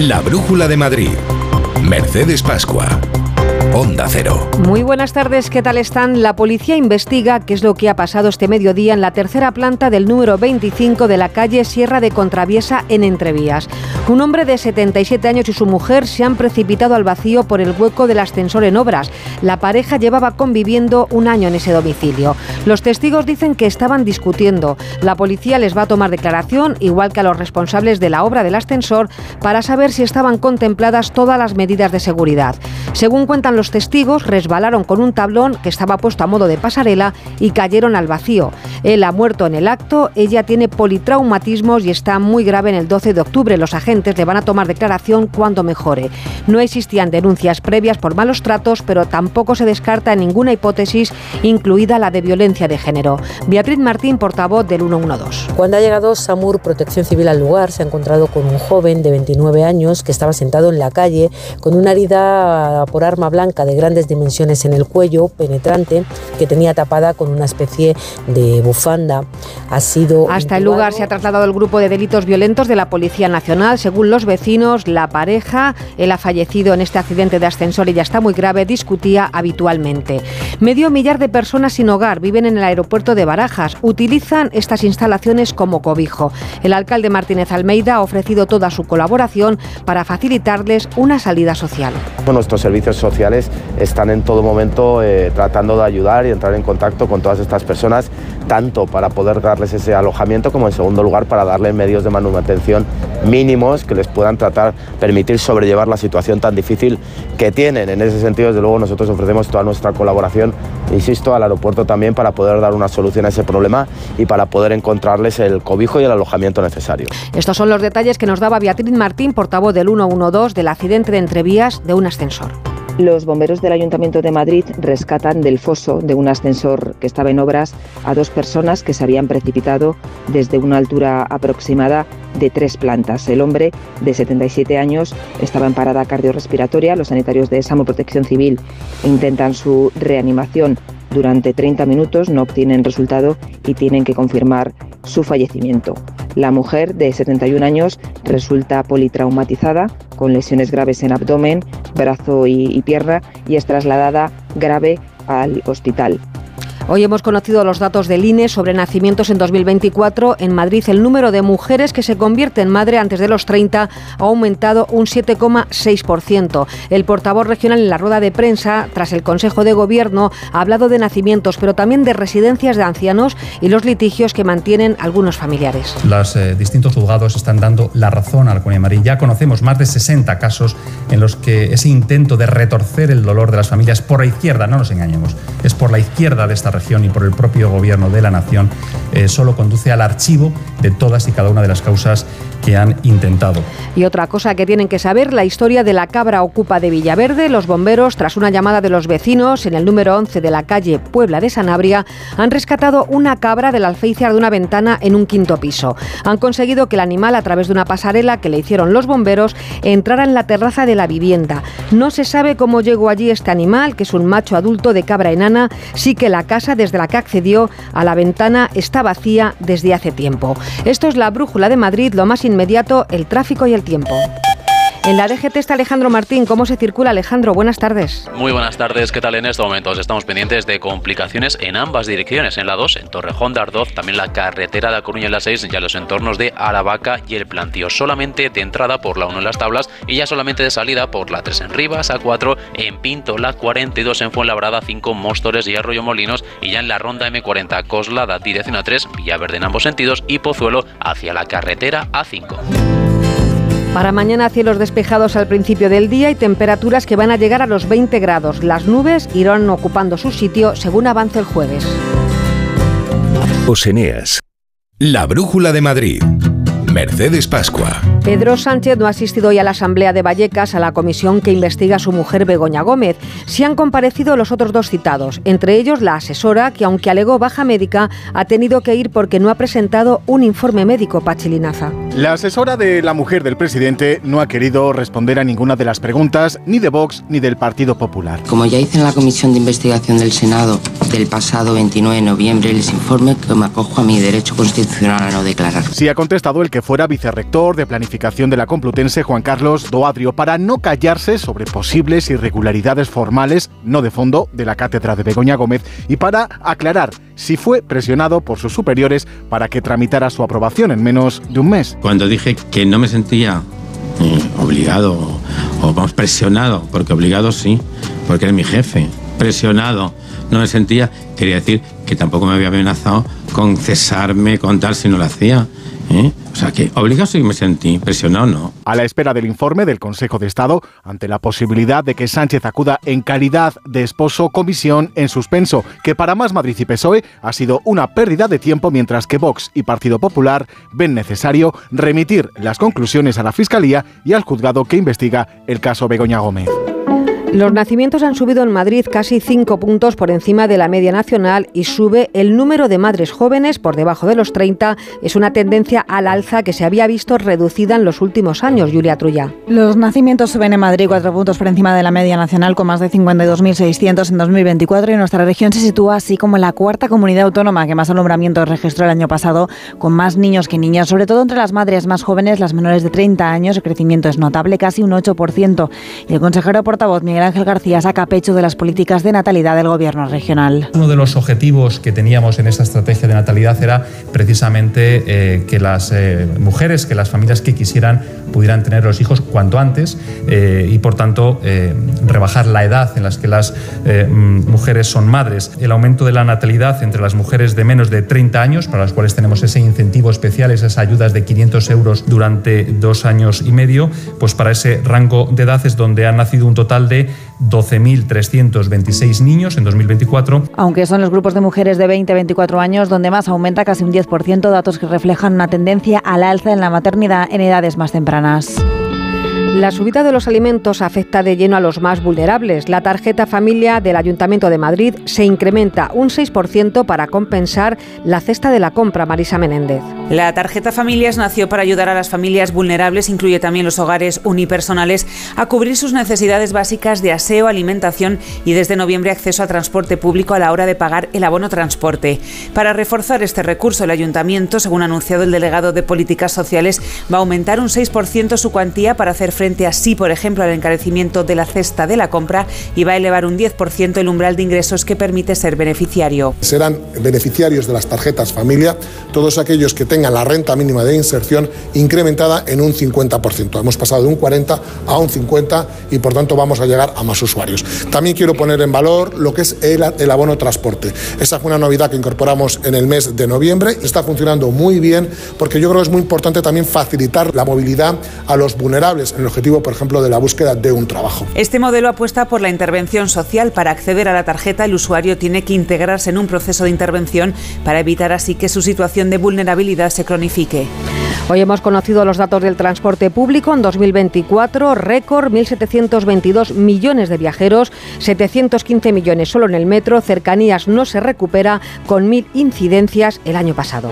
La Brújula de Madrid. Mercedes Pascua. Onda Cero. Muy buenas tardes, ¿qué tal están? La policía investiga qué es lo que ha pasado este mediodía en la tercera planta del número 25 de la calle Sierra de Contraviesa en Entrevías. Un hombre de 77 años y su mujer se han precipitado al vacío por el hueco del ascensor en obras. La pareja llevaba conviviendo un año en ese domicilio. Los testigos dicen que estaban discutiendo. La policía les va a tomar declaración, igual que a los responsables de la obra del ascensor, para saber si estaban contempladas todas las medidas de seguridad. Según cuentan los testigos, resbalaron con un tablón que estaba puesto a modo de pasarela y cayeron al vacío. Él ha muerto en el acto, ella tiene politraumatismos y está muy grave en el 12 de octubre. Los agentes le van a tomar declaración cuando mejore. No existían denuncias previas por malos tratos, pero tampoco se descarta ninguna hipótesis, incluida la de violencia de género. Beatriz Martín, portavoz del 112. Cuando ha llegado SAMUR Protección Civil al lugar, se ha encontrado con un joven de 29 años que estaba sentado en la calle con una herida por arma blanca de grandes dimensiones en el cuello, penetrante, que tenía tapada con una especie de bufanda. Hasta el lugar se ha trasladado el grupo de delitos violentos de la Policía Nacional. Según los vecinos, la pareja, él ha fallecido en este accidente de ascensor y ya está muy grave, discutía habitualmente. Medio millar de personas sin hogar viven en el aeropuerto de Barajas. Utilizan estas instalaciones como cobijo. El alcalde Martínez Almeida ha ofrecido toda su colaboración para facilitarles una salida social. Nuestros servicios sociales están en todo momento tratando de ayudar y entrar en contacto con todas estas personas, tanto para poder darles ese alojamiento como en segundo lugar para darles medios de manutención mínimos que les puedan permitir sobrellevar la situación tan difícil que tienen. En ese sentido, desde luego, nosotros ofrecemos toda nuestra colaboración, insisto, al aeropuerto también para poder dar una solución a ese problema y para poder encontrarles el cobijo y el alojamiento necesario. Estos son los detalles que nos daba Beatriz Martín, portavoz del 112, del accidente de Entrevías de un ascensor. Los bomberos del Ayuntamiento de Madrid rescatan del foso de un ascensor que estaba en obras a 2 personas que se habían precipitado desde una altura aproximada de 3 plantas. El hombre, de 77 años, estaba en parada cardiorrespiratoria. Los sanitarios de SAMUR Protección Civil intentan su reanimación durante 30 minutos, no obtienen resultado y tienen que confirmar su fallecimiento. La mujer, de 71 años, resulta politraumatizada, con lesiones graves en abdomen, brazo y pierna, y es trasladada grave al hospital. Hoy hemos conocido los datos del INE sobre nacimientos en 2024. En Madrid, el número de mujeres que se convierten en madre antes de los 30 ha aumentado un 7,6%. El portavoz regional en la rueda de prensa, tras el Consejo de Gobierno, ha hablado de nacimientos, pero también de residencias de ancianos y los litigios que mantienen algunos familiares. Los distintos juzgados están dando la razón a la Comunidad de Madrid. Ya conocemos más de 60 casos en los que ese intento de retorcer el dolor de las familias por la izquierda, no nos engañemos, es por la izquierda de esta región y por el propio gobierno de la nación, solo conduce al archivo de todas y cada una de las causas que han intentado. Y otra cosa que tienen que saber, la historia de la cabra ocupa de Villaverde. Los bomberos, tras una llamada de los vecinos en el número 11 de la calle Puebla de Sanabria, han rescatado una cabra del alféizar de una ventana en un 5º piso. Han conseguido que el animal, a través de una pasarela que le hicieron los bomberos, entrara en la terraza de la vivienda. No se sabe cómo llegó allí este animal, que es un macho adulto de cabra enana. Sí que la casa desde la que accedió a la ventana está vacía desde hace tiempo. Esto es la Brújula de Madrid, lo más inmediato, el tráfico y el tiempo. En la DGT está Alejandro Martín. ¿Cómo se circula, Alejandro? Buenas tardes. Muy buenas tardes. ¿Qué tal? En estos momentos estamos pendientes de complicaciones en ambas direcciones. En la 2, en Torrejón de Ardoz, también la carretera de A Coruña en la 6, ya los entornos de Aravaca y El Plantío. Solamente de entrada por la 1 en Las Tablas y ya solamente de salida por la 3 en Rivas, A4 en Pinto, la 42 en Fuenlabrada, 5 Móstoles y Arroyo Molinos, y ya en la ronda M40 Coslada, dirección A3, Villaverde en ambos sentidos, y Pozuelo hacia la carretera A5. Para mañana, cielos despejados al principio del día y temperaturas que van a llegar a los 20 grados. Las nubes irán ocupando su sitio según avance el jueves. Oseneas. La Brújula de Madrid. Mercedes Pascua. Pedro Sánchez no ha asistido hoy a la Asamblea de Vallecas, a la comisión que investiga a su mujer Begoña Gómez. Sí han comparecido los otros 2 citados, entre ellos la asesora, que aunque alegó baja médica, ha tenido que ir porque no ha presentado un informe médico. Pachi Linaza. La asesora de la mujer del presidente no ha querido responder a ninguna de las preguntas, ni de Vox ni del Partido Popular. Como ya hice en la comisión de investigación del Senado del pasado 29 de noviembre, les informe que me acojo a mi derecho constitucional a no declarar. Sí ha contestado el que fuera vicerrector de Planificación modificación de la Complutense Juan Carlos Doadrio para no callarse sobre posibles irregularidades formales, no de fondo, de la cátedra de Begoña Gómez y para aclarar si fue presionado por sus superiores para que tramitara su aprobación en menos de un mes. Cuando dije que no me sentía obligado o vamos, presionado, porque obligado sí, porque era mi jefe, presionado no me sentía, quería decir que tampoco me había amenazado con cesarme, con tal si no lo hacía. O sea que obligado sí me sentí, presionado no. A la espera del informe del Consejo de Estado, ante la posibilidad de que Sánchez acuda en calidad de esposo, comisión en suspenso, que para Más Madrid y PSOE ha sido una pérdida de tiempo, mientras que Vox y Partido Popular ven necesario remitir las conclusiones a la Fiscalía y al juzgado que investiga el caso Begoña Gómez. Los nacimientos han subido en Madrid casi 5 puntos por encima de la media nacional y sube el número de madres jóvenes por debajo de los 30. Es una tendencia al alza que se había visto reducida en los últimos años. Julia Trulla. Los nacimientos suben en Madrid 4 puntos por encima de la media nacional, con más de 52.600 en 2024, y nuestra región se sitúa así como la cuarta comunidad autónoma que más alumbramientos registró el año pasado, con más niños que niñas, sobre todo entre las madres más jóvenes, las menores de 30 años. El crecimiento es notable, casi un 8%. Y el consejero portavoz Miguel Ángel García saca pecho de las políticas de natalidad del gobierno regional. Uno de los objetivos que teníamos en esta estrategia de natalidad era precisamente que las mujeres, que las familias que quisieran pudieran tener los hijos cuanto antes y por tanto rebajar la edad en las que las mujeres son madres. El aumento de la natalidad entre las mujeres de menos de 30 años, para las cuales tenemos ese incentivo especial, esas ayudas de 500 euros durante 2 años y medio, pues para ese rango de edad es donde han nacido un total de 12.326 niños en 2024. Aunque son los grupos de mujeres de 20 a 24 años donde más aumenta, casi un 10%, datos que reflejan una tendencia al alza en la maternidad en edades más tempranas. La subida de los alimentos afecta de lleno a los más vulnerables. La tarjeta familia del Ayuntamiento de Madrid se incrementa un 6% para compensar la cesta de la compra. Marisa Menéndez. La tarjeta Familias nació para ayudar a las familias vulnerables, incluye también los hogares unipersonales, a cubrir sus necesidades básicas de aseo, alimentación y desde noviembre acceso a transporte público a la hora de pagar el abono transporte. Para reforzar este recurso, el Ayuntamiento, según ha anunciado el delegado de Políticas Sociales, va a aumentar un 6% su cuantía para hacer frente así, por ejemplo, al encarecimiento de la cesta de la compra, y va a elevar un 10% el umbral de ingresos que permite ser beneficiario. Serán beneficiarios de las tarjetas familia todos aquellos que tengan la renta mínima de inserción incrementada en un 50%. Hemos pasado de un 40 a un 50 y por tanto vamos a llegar a más usuarios. También quiero poner en valor lo que es el abono transporte. Esa fue una novedad que incorporamos en el mes de noviembre. Está funcionando muy bien porque yo creo que es muy importante también facilitar la movilidad a los vulnerables en el objetivo, por ejemplo, de la búsqueda de un trabajo. Este modelo apuesta por la intervención social. Para acceder a la tarjeta, el usuario tiene que integrarse en un proceso de intervención para evitar así que su situación de vulnerabilidad se cronifique. Hoy hemos conocido los datos del transporte público. En 2024, récord, 1.722 millones de viajeros, 715 millones solo en el metro. Cercanías no se recupera, con 1.000 incidencias el año pasado.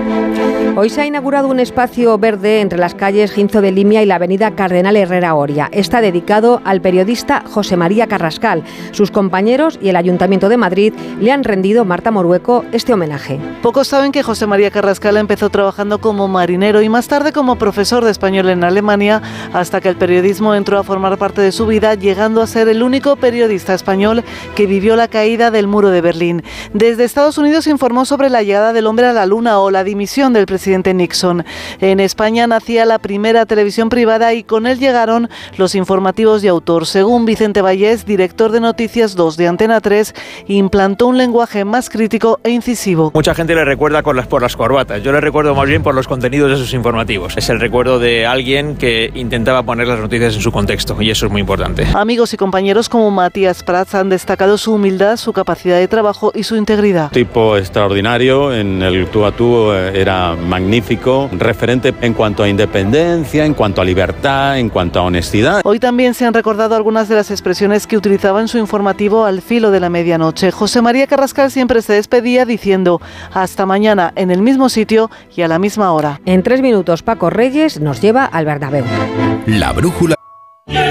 Hoy se ha inaugurado un espacio verde entre las calles Ginzo de Limia y la avenida Cardenal Herrera Oria. Está dedicado al periodista José María Carrascal. Sus compañeros y el Ayuntamiento de Madrid le han rendido, Marta Morueco, este homenaje. Pocos saben que José María Carrascal empezó trabajando como marinero y más tarde como profesor de español en Alemania, hasta que el periodismo entró a formar parte de su vida, llegando a ser el único periodista español que vivió la caída del muro de Berlín. Desde Estados Unidos se informó sobre la llegada del hombre a la luna o la dimisión del presidente Nixon. En España nacía la primera televisión privada y con él llegaron los informativos de autor. Según Vicente Vallés, director de Noticias 2 de Antena 3, implantó un lenguaje más crítico e incisivo. Mucha gente le recuerda por las corbatas. Yo le recuerdo más bien por los contenidos de sus informativos. Es el recuerdo de alguien que intentaba poner las noticias en su contexto y eso es muy importante. Amigos y compañeros como Matías Prats han destacado su humildad, su capacidad de trabajo y su integridad. Tipo extraordinario, en el tú a tú era magnífico, referente en cuanto a independencia, en cuanto a libertad, en cuanto a honestidad. Hoy también se han recordado algunas de las expresiones que utilizaba en su informativo al filo de la medianoche. José María Carrascal siempre se despedía diciendo: hasta mañana en el mismo sitio y a la misma hora. En 3 minutos, Paco Reyes nos lleva al Bernabéu. La brújula.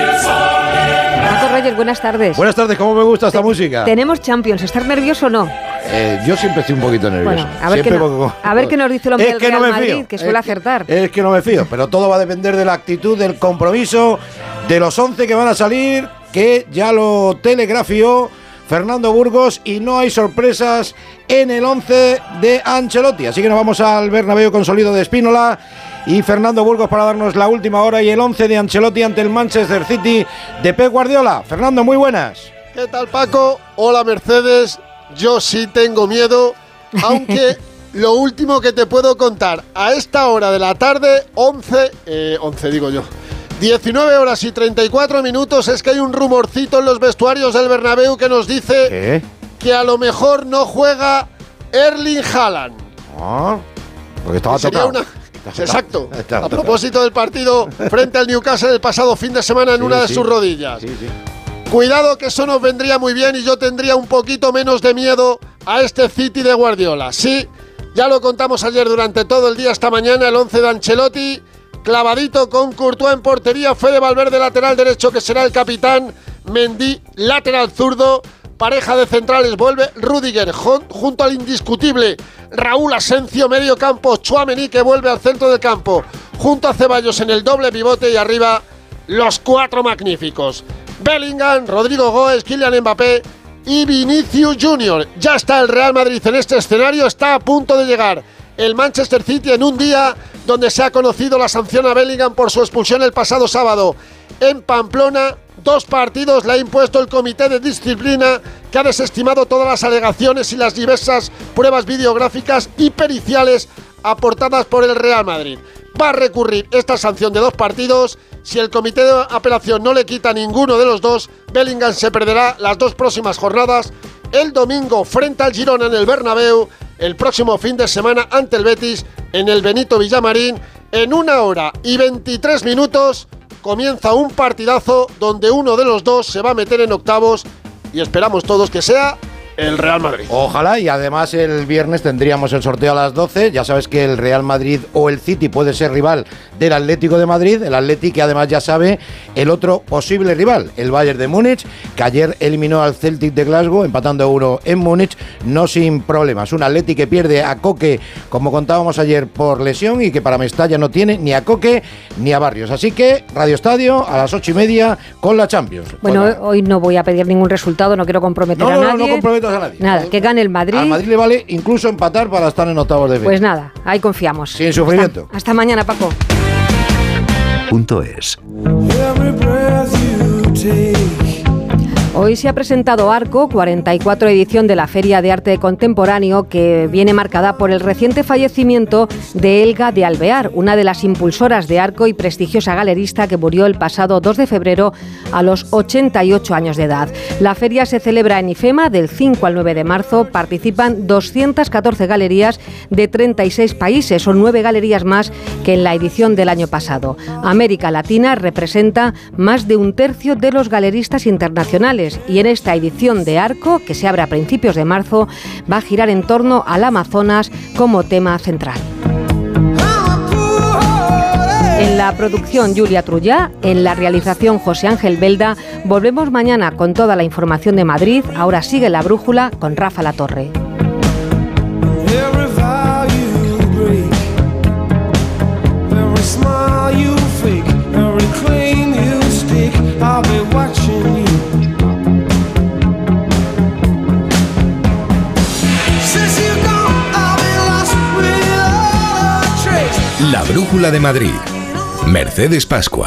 Paco Reyes, buenas tardes. Buenas tardes, ¿cómo me gusta esta música? Tenemos Champions, ¿estás nervioso o no? Yo siempre estoy un poquito nervioso. Bueno, a ver qué nos dice el hombre del Real Madrid, que suele acertar. Es que no me fío, pero todo va a depender de la actitud, del compromiso, de los 11 que van a salir, que ya lo telegrafió Fernando Burgos, y no hay sorpresas en el 11 de Ancelotti. Así que nos vamos al Bernabéu con sonido de Spínola y Fernando Burgos para darnos la última hora y el 11 de Ancelotti ante el Manchester City de Pep Guardiola. Fernando, muy buenas. ¿Qué tal, Paco? Hola, Mercedes. Yo sí tengo miedo, aunque lo último que te puedo contar a esta hora de la tarde, 19 horas y 34 minutos, es que hay un rumorcito en los vestuarios del Bernabéu que nos dice que a lo mejor no juega Erling Haaland. Porque estaba tocado. Exacto. A propósito del partido frente al Newcastle el pasado fin de semana en una de sus rodillas. Cuidado, que eso nos vendría muy bien y yo tendría un poquito menos de miedo a este City de Guardiola. Sí, ya lo contamos ayer durante todo el día, esta mañana, el 11 de Ancelotti, clavadito con Courtois en portería, Fede Valverde lateral derecho, que será el capitán, Mendy lateral zurdo, pareja de centrales vuelve Rüdiger junto al indiscutible Raúl Asencio, medio campo Tchouaméni, que vuelve al centro del campo, junto a Ceballos en el doble pivote, y arriba los cuatro magníficos: Bellingham, Rodrigo Goes, Kylian Mbappé y Vinicius Junior. Ya está el Real Madrid en este escenario, está a punto de llegar el Manchester City en un día donde se ha conocido la sanción a Bellingham por su expulsión el pasado sábado en Pamplona. 2 partidos le ha impuesto el comité de disciplina, que ha desestimado todas las alegaciones y las diversas pruebas videográficas y periciales aportadas por el Real Madrid. Va a recurrir esta sanción de 2 partidos. Si el comité de apelación no le quita ninguno de los dos, Bellingham se perderá las 2 próximas jornadas: el domingo frente al Girona en el Bernabéu, el próximo fin de semana ante el Betis en el Benito Villamarín. En 1 hora y 23 minutos comienza un partidazo donde uno de los dos se va a meter en octavos, y esperamos todos que sea el Real Madrid. Ojalá, y además el viernes tendríamos el sorteo a las 12. Ya sabes que el Real Madrid o el City puede ser rival del Atlético de Madrid. El Atleti, que además ya sabe el otro posible rival, el Bayern de Múnich, que ayer eliminó al Celtic de Glasgow, empatando 1 en Múnich, no sin problemas. Un Atleti que pierde a Coque, como contábamos ayer, por lesión, y que para Mestalla no tiene ni a Coque ni a Barrios. Así que Radio Estadio a las 8:30 con la Champions. Bueno, hoy no voy a pedir ningún resultado, no quiero comprometer a nadie. No comprometas a nadie. Nada, que gane el Madrid. Al Madrid le vale incluso empatar para estar en octavos de final. Pues nada, ahí confiamos. Sin sufrimiento. Hasta mañana, Paco. .es. Hoy se ha presentado Arco, 44 edición de la Feria de Arte Contemporáneo, que viene marcada por el reciente fallecimiento de Elga de Alvear, una de las impulsoras de Arco y prestigiosa galerista que murió el pasado 2 de febrero a los 88 años de edad. La feria se celebra en IFEMA del 5 al 9 de marzo. Participan 214 galerías de 36 países, son 9 galerías más que en la edición del año pasado. América Latina representa más de un tercio de los galeristas internacionales, y en esta edición de Arco, que se abre a principios de marzo, va a girar en torno al Amazonas como tema central. En la producción, Julia Trullá, en la realización, José Ángel Belda. Volvemos mañana con toda la información de Madrid. Ahora sigue La Brújula con Rafa Latorre. La Brújula de Madrid. Mercedes Pascua.